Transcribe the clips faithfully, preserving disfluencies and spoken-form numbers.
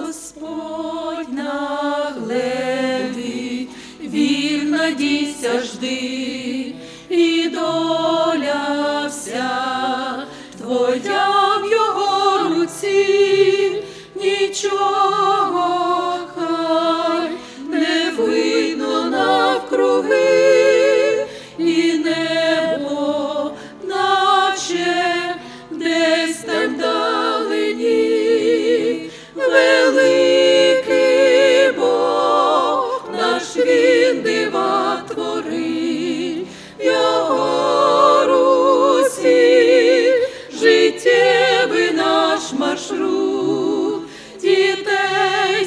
Господь нагледить, вір, надійся, жди, і доля вся твоя в його руці, нічого хай не видно навкруги, і небо, наче десь там вдалині, великий Бог наш, він дива творить, в його руці життєвий наш маршрут, дітей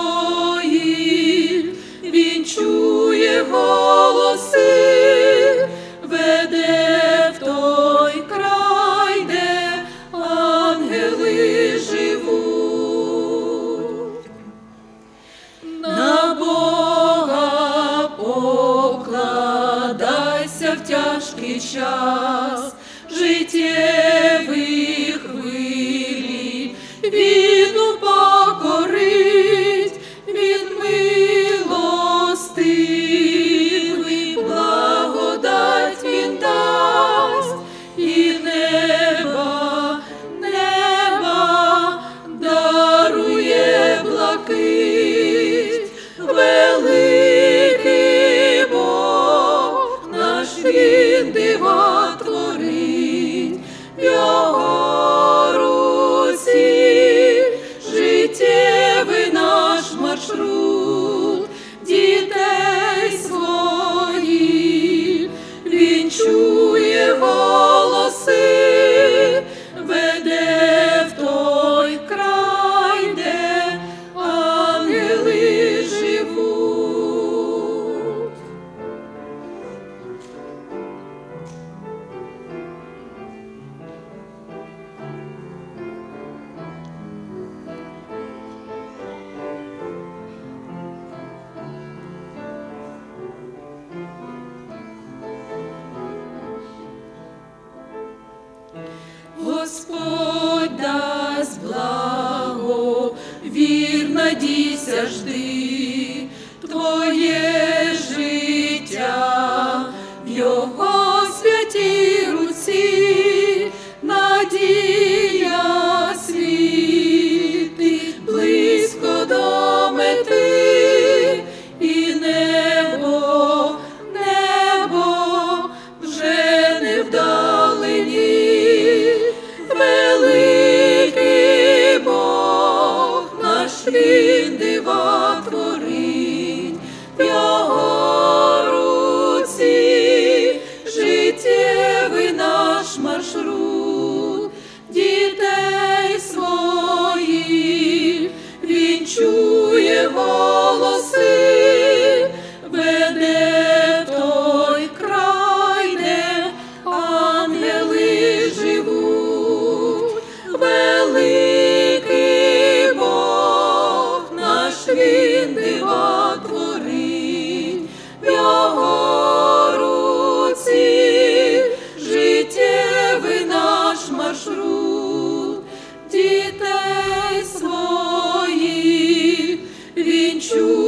своїх він чує голоси, веде в той край, де ангели живуть. На Бога покладайся в тяжкий час, життєві хвилі він упокорить, він милостивий, благодать він дасть, і неба, неба дарує блакить. Великий Бог наш, він дива творить, в його руці життєвий наш маршрут, дітей своїх він чує голоси, веде в той край, де ангели живуть. Господь дасть благо, вір, надійся, жди, твоє життя в його святій руці, надія світить близько до мети, і небо, небо вже не вдалині. Великий Бог наш, він дива творить, в його руці життєвий наш маршрут, дітей своїх він чує голоси, веде в той край, де ангели живуть. Великий Бог наш, він дива творить, в його руці життєвий наш маршрут, дітей своїх він чує